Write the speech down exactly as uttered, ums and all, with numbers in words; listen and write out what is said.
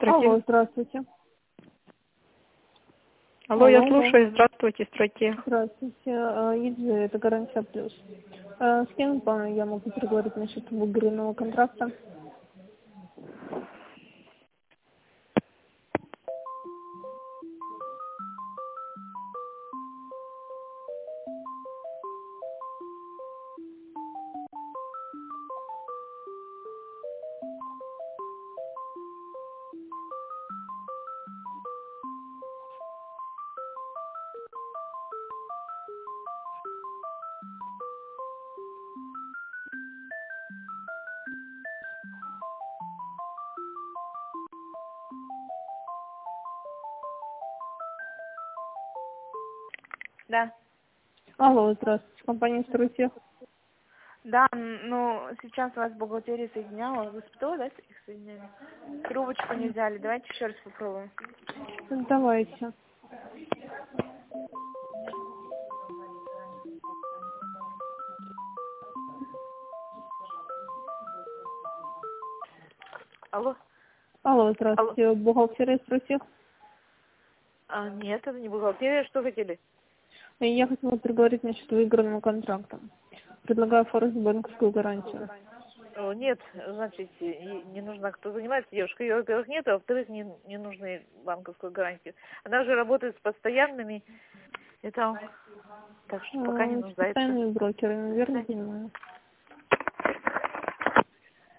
Алло, Здравствуйте. здравствуйте. Алло, Алло, я алло. слушаю. Здравствуйте, Стратег. Здравствуйте. А, Иджи, это гарантия плюс. А, С кем а, я могу переговорить насчет выигранного контракта? Да. Алло, здравствуйте. Компания «Стройтех». Да, н- ну, сейчас вас бухгалтерия соединяла. Вы с ПТО, да, их соединяли? Трубочку не взяли. Давайте еще раз попробуем. Давайте. Алло? Алло, Алло? здравствуйте. Бухгалтерия «Стройтех». А, нет, это не бухгалтерия. Что хотели? Я хотела переговорить насчет выигранного контракта. Предлагаю оформить банковскую гарантию. О, нет, значит, и не нужно, кто занимается девушкой. Ее, во-первых, нет, а во-вторых, не, не нужно банковскую гарантию. Она же работает с постоянными. Это так что пока не А, С нуждается. постоянными брокерами, верно понимаю?